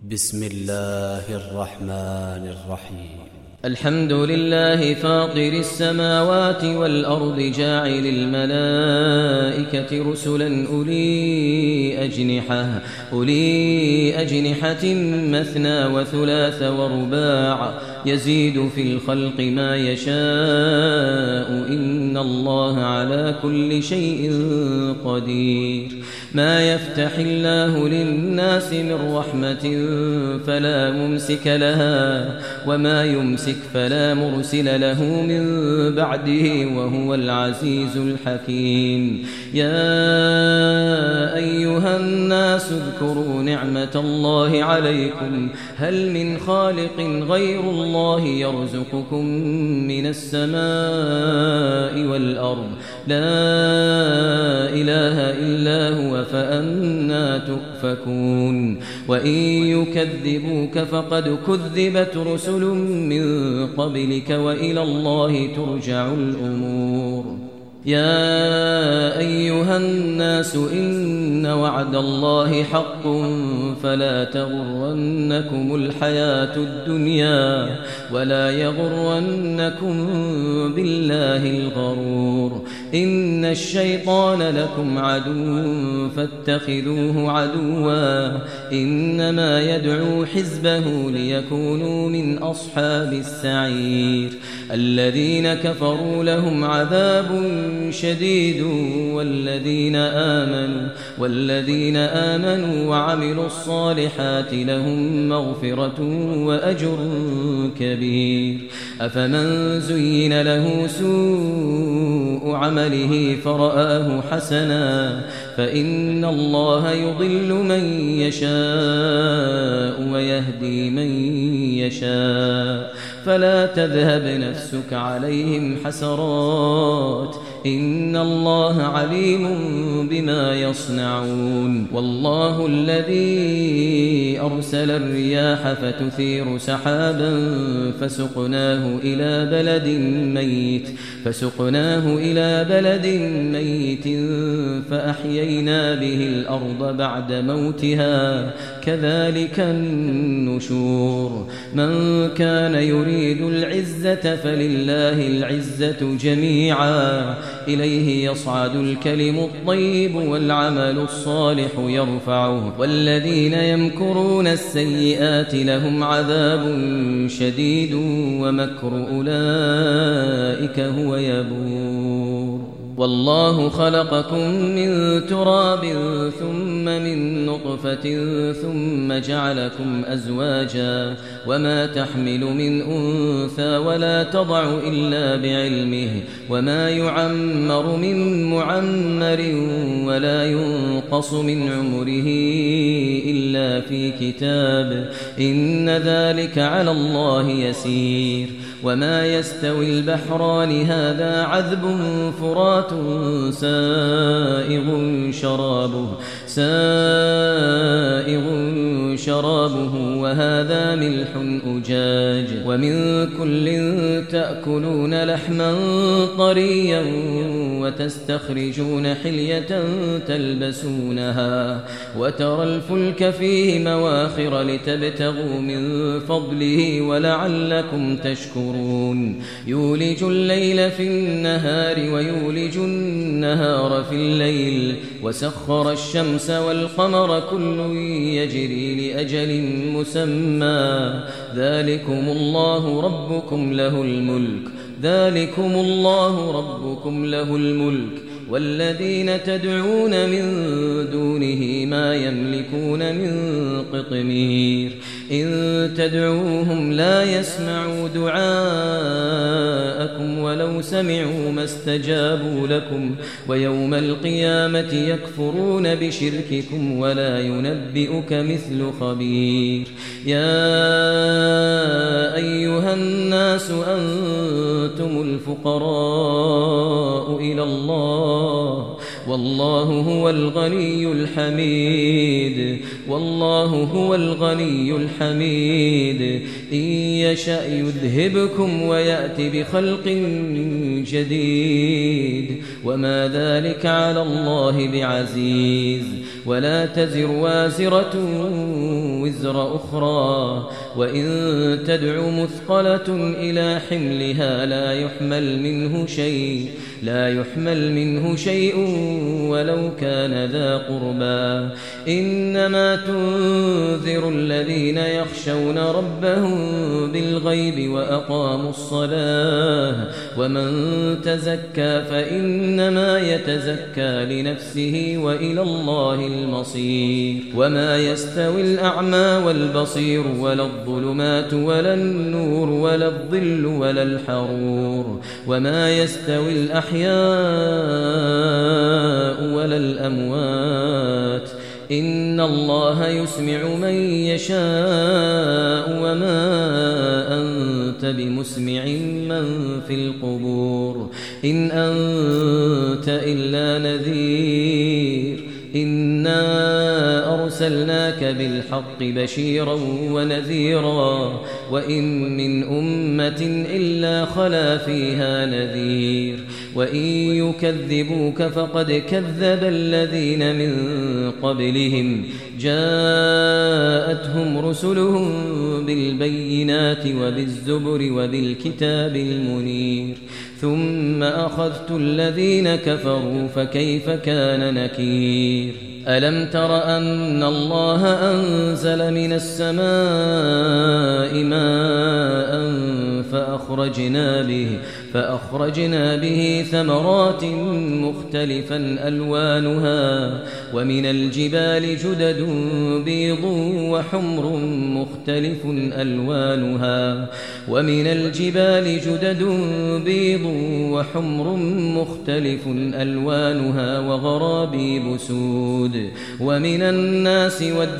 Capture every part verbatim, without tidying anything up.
بسم الله الرحمن الرحيم. الحمد لله فاطر السماوات والأرض جاعل الملائكة رسلا أولي أجنحة, أولي أجنحة مثنى وثلاث ورباع يزيد في الخلق ما يشاء إن الله على كل شيء قدير. ما يفتح الله للناس من رحمة فلا ممسك لها وما يمسك فلا مرسل له من بعده وهو العزيز الحكيم. يا أيها الناس اذكروا نعمة الله عليكم هل من خالق غير الله يرزقكم من السماء والأرض لا إله إلا هو فأنى تؤفكون. وإن يكذبوك فقد كذبت رسل من قبلك وإلى الله ترجع الأمور. يا أيها الناس إن وعد الله حق فلا تغرنكم الحياة الدنيا ولا يغرنكم بالله الغرور. إن الشيطان لكم عدو فاتخذوه عدوا إنما يدعو حزبه ليكونوا من أصحاب السعير. الذين كفروا لهم عذاب شديد والذين آمنوا والذين آمنوا وعملوا الصالحات لهم مغفرة وأجر كبير. أفمن زين له سوء عمله فرآه حسنا فإن الله يضل من يشاء ويهدي من يشاء فلا تذهب نفسك عليهم حسرات إن الله عليم بما يصنعون. والله الذي أرسل الرياح فتثير سحابا فسقناه إلى بلد ميت فسقناه إلى بلد ميت فأحيينا به الأرض بعد موتها كذلك النشور. من كان يريد العزة فلله العزة جميعا إليه يصعد الكلم الطيب والعمل الصالح يرفعه والذين يمكرون السيئات لهم عذاب شديد ومكر أولئك هو يبور. والله خلقكم من تراب ثم من نطفة ثم جعلكم أزواجا وما تحمل من أنثى ولا تضع إلا بعلمه وما يعمر من معمر ولا ينقص من عمره إلا في كتاب إن ذلك على الله يسير. وما يستوي البحران هذا عذب فرات سائغ شرابه سائغ شرابه وهذا ملح أجاج ومن كل تأكلون لحما طريا وتستخرجون حلية تلبسونها وترى الفلك فيه مواخر لتبتغوا من فضله ولعلكم تشكرون. يولج الليل في النهار ويولج النهار في الليل وسخر الشمس والقمر كل يجري لأجل مسمى ذلكم الله ربكم له الملك ذلكم الله ربكم له الملك والذين تدعون من دونه ما يملكون من قطمير. إن تدعوهم لا يسمعوا دعاءكم ولو سمعوا ما استجابوا لكم ويوم القيامة يكفرون بشرككم ولا ينبئك مثل خبير. يا أيها الناس أنتم الفقراء إلى الله والله هو الغني الحميد والله هو الغني الحميد. إن يشأ يذهبكم ويأتي بخلق جديد وما ذلك على الله بعزيز. ولا تزر وازرة وزر أخرى وإن تدع مثقلة إلى حملها لا يحمل منه شيء لا يحمل منه شيء ولو كان ذا قربى إنما تنذر الذين يخشون ربهم بالغيب وأقاموا الصلاة ومن تزكى فإنما يتزكى لنفسه وإلى الله المصير وما يستوي الأعمى والبصير ولا الظلمات ولا النور ولا الظل ولا الحرور وما يستوي الأحياء ولا الأموات إن الله يسمع من يشاء وما أنت بمسمع من في القبور إن أنت إلا نذير إنا أرسلناك بالحق بشيرا ونذيرا وإن من أمة إلا خلا فيها نذير وإن يكذبوك فقد كذب الذين من قبلهم جاءتهم رسلهم بالبينات وبالزبر وبالكتاب المنير ثم أخذت الذين كفروا فكيف كان نكير ألم تر أن الله أنزل من السماء ماء فأخرجنا به فأخرجنا به ثمرات مختلفا ألوانها ومن الجبال جدد بيض وحمر مختلف ألوانها ومن الجبال جدد بيض وحمر مختلف ألوانها وغرابيب سود ومن الناس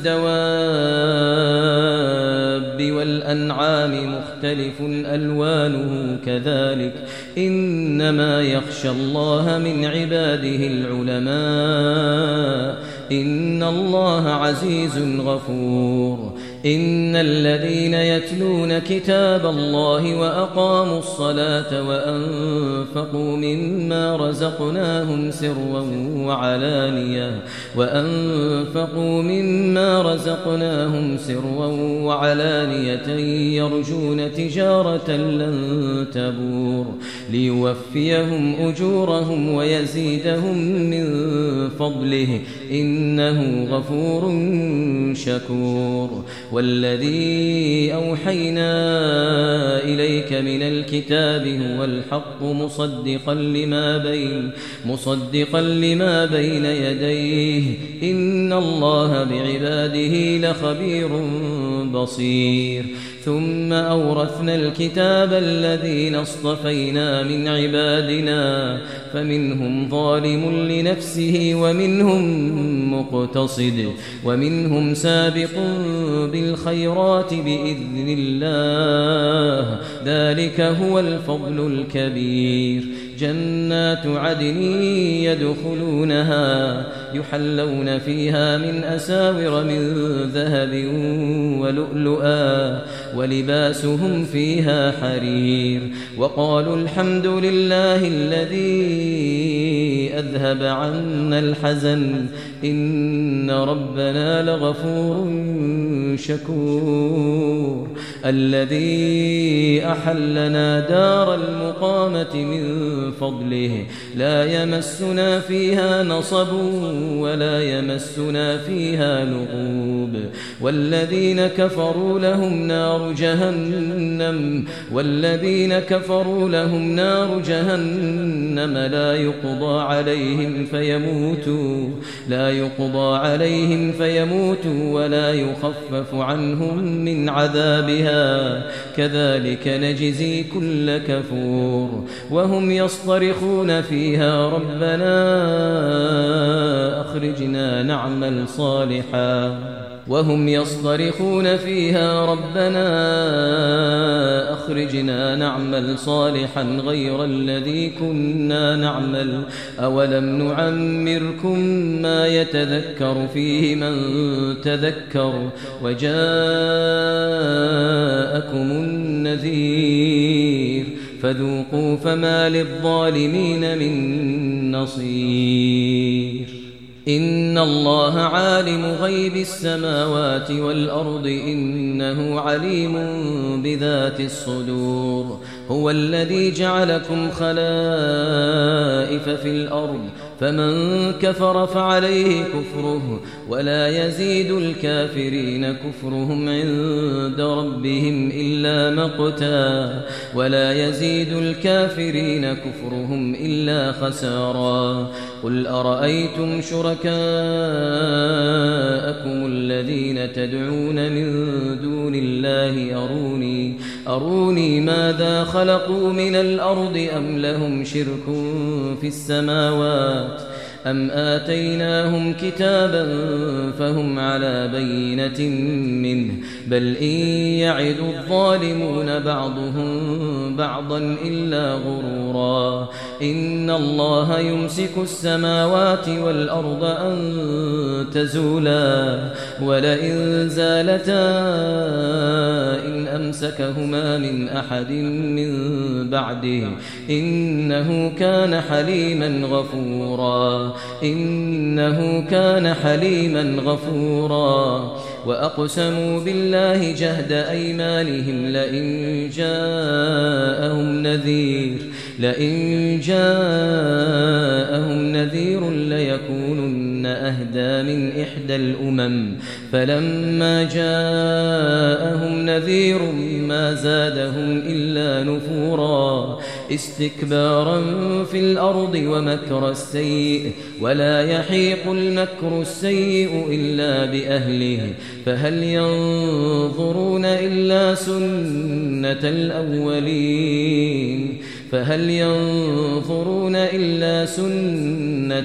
والدواب والأنعام مختلف ألوانه كذلك إنما يخشى الله من عباده العلماء إن الله عزيز غفور إن الذين يتلون كتاب الله وأقاموا الصلاة وأنفقوا مما رزقناهم سرا وعلانية وأنفقوا مما رزقناهم سرا وعلانية يرجون تجارة لن تبور ليوفيهم أجورهم ويزيدهم من فضله إنه غفور شكور والذي أوحينا إليك من الكتاب هو الحق مصدقا لما بين مصدقا لما بين يديه إن الله بعباده لخبير بصير ثم أورثنا الكتاب الذين اصطفينا من عبادنا فمنهم ظالم لنفسه ومنهم مقتصد ومنهم سابق بالخيرات بإذن الله ذلك هو الفضل الكبير جنات عدن يدخلونها يحلون فيها من أساور من ذهب ولؤلؤا ولباسهم فيها حرير وقالوا الحمد لله الذي أذهب عنا الحزن إن ربنا لغفور شكور الذي أحلنا دار المقامة من فضله لا يمسنا فيها نصب ولا يمسنا فيها لغوب والذين كفروا لهم نار جهنم والذين كفروا لهم نار جهنم لا يقضى عليهم فيموتوا لا يقضى عليهم فيموتوا ولا يخفف عنهم من عذابها كذلك نجزي كل كفور وهم يصطرخون فيها ربنا أخرجنا نعمل صالحا وهم يصطرخون فيها ربنا أخرجنا نعمل صالحا غير الذي كنا نعمل أولم نعمركم ما يتذكر فيه من تذكر وجاءكم النذير فذوقوا فما للظالمين من نصير إن الله عالم غيب السماوات والأرض إنه عليم بذات الصدور هو الذي جعلكم خلائف في الأرض فمن كفر فعليه كفره ولا يزيد الكافرين كفرهم عند ربهم إلا مقتا ولا يزيد الكافرين كفرهم إلا خسارا قل أرأيتم شركاءكم الذين تدعون من دون الله أروني أروني ماذا خلقوا من الأرض أم لهم شرك في السماوات أم آتيناهم كتابا فهم على بينة منه بل إن يعد الظالمون بعضهم بعضا إلا غرورا إن الله يمسك السماوات والأرض أن تزولا ولئن زالتا إن أمسكهما من أحد من بعده إنه كان حليما غفورا إنه كان حليما غفورا وأقسموا بالله جهد أيمانهم لئن جاءهم نذير لئن جاءهم نذير ليكونن أهدى من إحدى الأمم فلما جاءهم نذير ما زادهم إلا نفورا استكبارا في الأرض ومكر السيء ولا يحيق المكر السيء إلا بأهله فهل ينظرون إلا سنة الأولين فهل ينظرون إلا سنة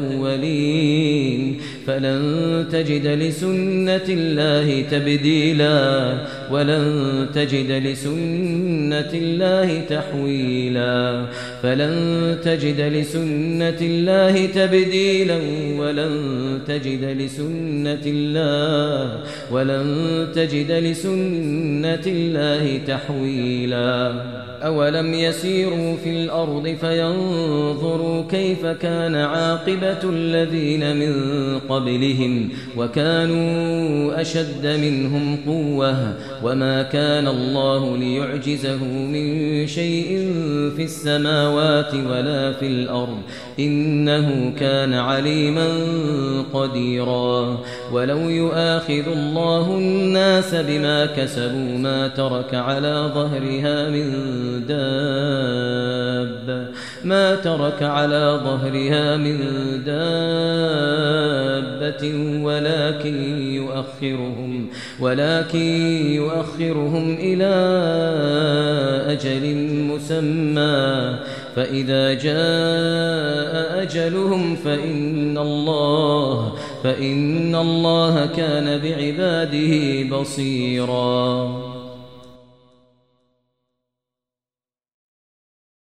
الأولين فلن تجد لسنة الله تبديلا ولن تجد لسنة الله تحويلا فلن تجد لسنة الله تبديلا ولن تجد لسنة الله ولن تجد لسنة الله تحويلا أولم يسيروا في الأرض فينظروا كيف كان عاقبة الذين من قبلهم وكانوا أشد منهم قوة وما كان الله ليعجزه من شيء في السماوات ولا في الأرض إنه كان عليما قديرا ولو يؤاخذ الله الناس بما كسبوا ما ترك على ظهرها من دابة ما ترك على ظهرها من دابة ولكن يؤخرهم ولكن يؤخرهم إلى أجل مسمى فإذا جاء أجلهم فإن الله فإن الله كان بعباده بصيرا